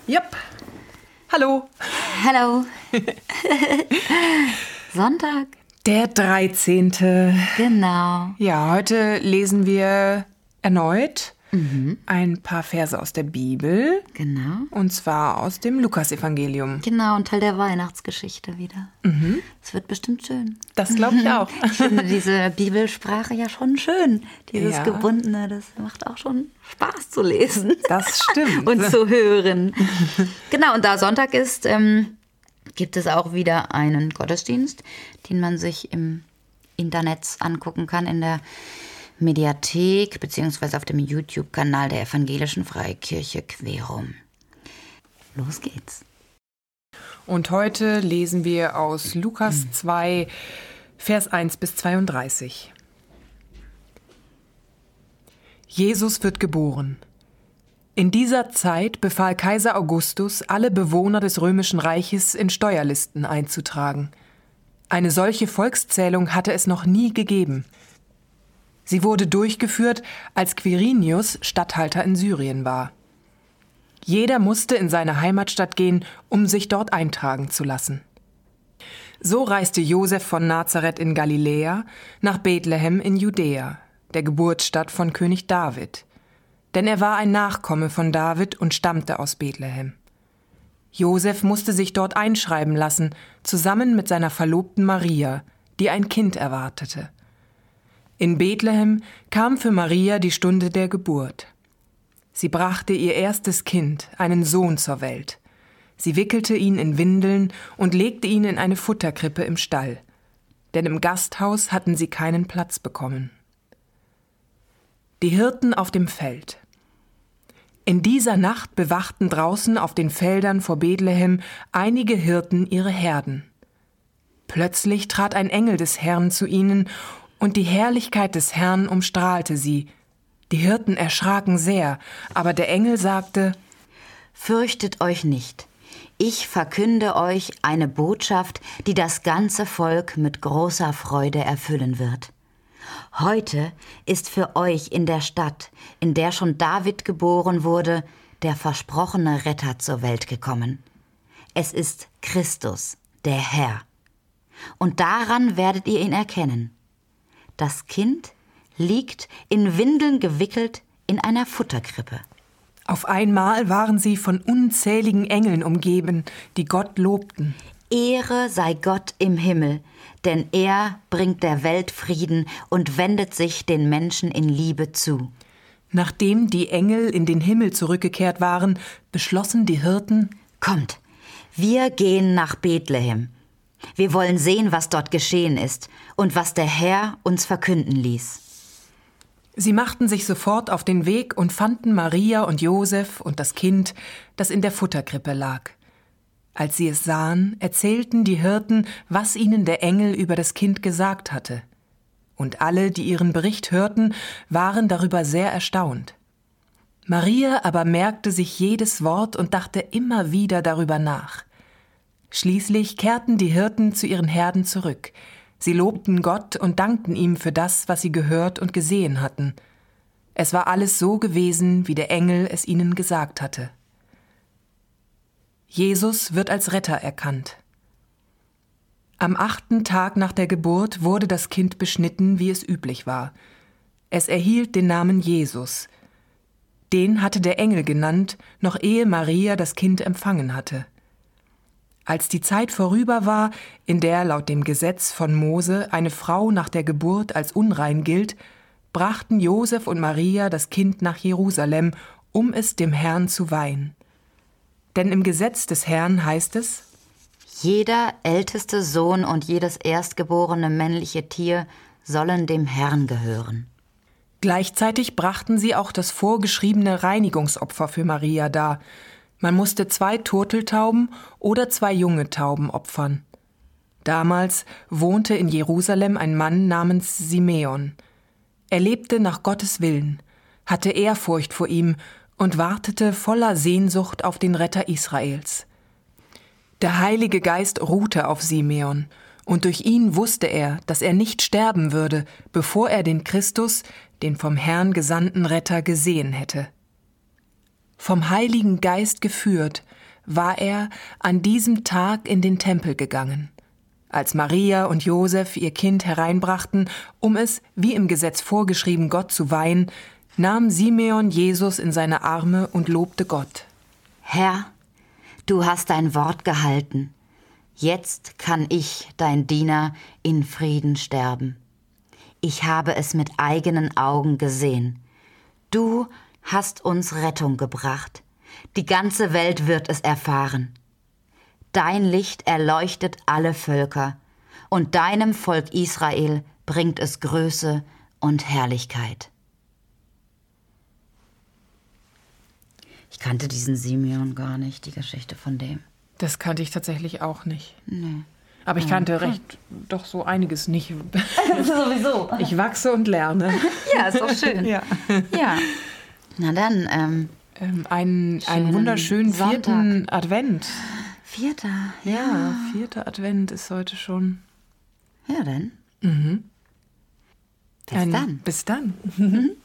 Jupp. Hallo. Hallo. Sonntag. Der 13. Genau. Ja, heute lesen wir erneut ein paar Verse aus der Bibel. Genau. Und zwar aus dem Lukasevangelium. Genau, ein Teil der Weihnachtsgeschichte wieder. Es wird bestimmt schön. Das glaube ich auch. Ich finde diese Bibelsprache ja schon schön. Dieses Ja. Gebundene, das macht auch schon Spaß zu lesen. Das stimmt. Und zu hören. Genau, und da Sonntag ist, gibt es auch wieder einen Gottesdienst, den man sich im Internet angucken kann, in der Mediathek bzw. auf dem YouTube-Kanal der Evangelischen Freikirche Querum. Los geht's. Und heute lesen wir aus Lukas 2, Vers 1 bis 32. Jesus wird geboren. In dieser Zeit befahl Kaiser Augustus, alle Bewohner des Römischen Reiches in Steuerlisten einzutragen. Eine solche Volkszählung hatte es noch nie gegeben. Sie wurde durchgeführt, als Quirinius Statthalter in Syrien war. Jeder musste in seine Heimatstadt gehen, um sich dort eintragen zu lassen. So reiste Josef von Nazareth in Galiläa nach Bethlehem in Judäa, der Geburtsstadt von König David. Denn er war ein Nachkomme von David und stammte aus Bethlehem. Josef musste sich dort einschreiben lassen, zusammen mit seiner Verlobten Maria, die ein Kind erwartete. In Bethlehem kam für Maria die Stunde der Geburt. Sie brachte ihr erstes Kind, einen Sohn, zur Welt. Sie wickelte ihn in Windeln und legte ihn in eine Futterkrippe im Stall, denn im Gasthaus hatten sie keinen Platz bekommen. Die Hirten auf dem Feld. In dieser Nacht bewachten draußen auf den Feldern vor Bethlehem einige Hirten ihre Herden. Plötzlich trat ein Engel des Herrn zu ihnen, und die Herrlichkeit des Herrn umstrahlte sie. Die Hirten erschraken sehr, aber der Engel sagte: Fürchtet euch nicht. Ich verkünde euch eine Botschaft, die das ganze Volk mit großer Freude erfüllen wird. Heute ist für euch in der Stadt, in der schon David geboren wurde, der versprochene Retter zur Welt gekommen. Es ist Christus, der Herr. Und daran werdet ihr ihn erkennen. Das Kind liegt in Windeln gewickelt in einer Futterkrippe. Auf einmal waren sie von unzähligen Engeln umgeben, die Gott lobten. Ehre sei Gott im Himmel, denn er bringt der Welt Frieden und wendet sich den Menschen in Liebe zu. Nachdem die Engel in den Himmel zurückgekehrt waren, beschlossen die Hirten: Kommt, wir gehen nach Bethlehem. Wir wollen sehen, was dort geschehen ist und was der Herr uns verkünden ließ. Sie machten sich sofort auf den Weg und fanden Maria und Josef und das Kind, das in der Futterkrippe lag. Als sie es sahen, erzählten die Hirten, was ihnen der Engel über das Kind gesagt hatte. Und alle, die ihren Bericht hörten, waren darüber sehr erstaunt. Maria aber merkte sich jedes Wort und dachte immer wieder darüber nach. Schließlich kehrten die Hirten zu ihren Herden zurück. Sie lobten Gott und dankten ihm für das, was sie gehört und gesehen hatten. Es war alles so gewesen, wie der Engel es ihnen gesagt hatte. Jesus wird als Retter erkannt. Am 8. Tag nach der Geburt wurde das Kind beschnitten, wie es üblich war. Es erhielt den Namen Jesus. Den hatte der Engel genannt, noch ehe Maria das Kind empfangen hatte. Als die Zeit vorüber war, in der laut dem Gesetz von Mose eine Frau nach der Geburt als unrein gilt, brachten Josef und Maria das Kind nach Jerusalem, um es dem Herrn zu weihen. Denn im Gesetz des Herrn heißt es: Jeder älteste Sohn und jedes erstgeborene männliche Tier sollen dem Herrn gehören. Gleichzeitig brachten sie auch das vorgeschriebene Reinigungsopfer für Maria dar. Man musste 2 Turteltauben oder 2 junge Tauben opfern. Damals wohnte in Jerusalem ein Mann namens Simeon. Er lebte nach Gottes Willen, hatte Ehrfurcht vor ihm und wartete voller Sehnsucht auf den Retter Israels. Der Heilige Geist ruhte auf Simeon, und durch ihn wusste er, dass er nicht sterben würde, bevor er den Christus, den vom Herrn gesandten Retter, gesehen hätte. Vom Heiligen Geist geführt, war er an diesem Tag in den Tempel gegangen. Als Maria und Josef ihr Kind hereinbrachten, um es, wie im Gesetz vorgeschrieben, Gott zu weihen, nahm Simeon Jesus in seine Arme und lobte Gott. Herr, du hast dein Wort gehalten. Jetzt kann ich, dein Diener, in Frieden sterben. Ich habe es mit eigenen Augen gesehen. Du hast uns Rettung gebracht. Die ganze Welt wird es erfahren. Dein Licht erleuchtet alle Völker, und deinem Volk Israel bringt es Größe und Herrlichkeit. Ich kannte diesen Simeon gar nicht, die Geschichte von dem. Das kannte ich tatsächlich auch nicht. Nee. Aber ich kannte doch so einiges nicht. Sowieso. Ich wachse und lerne. Ja, ist doch schön. Ja. Ja. Na dann, einen wunderschönen Sonntag. 4. Advent. 4. Ja, 4. Advent ist heute schon. Ja, dann. Mhm. Bis dann. Bis dann.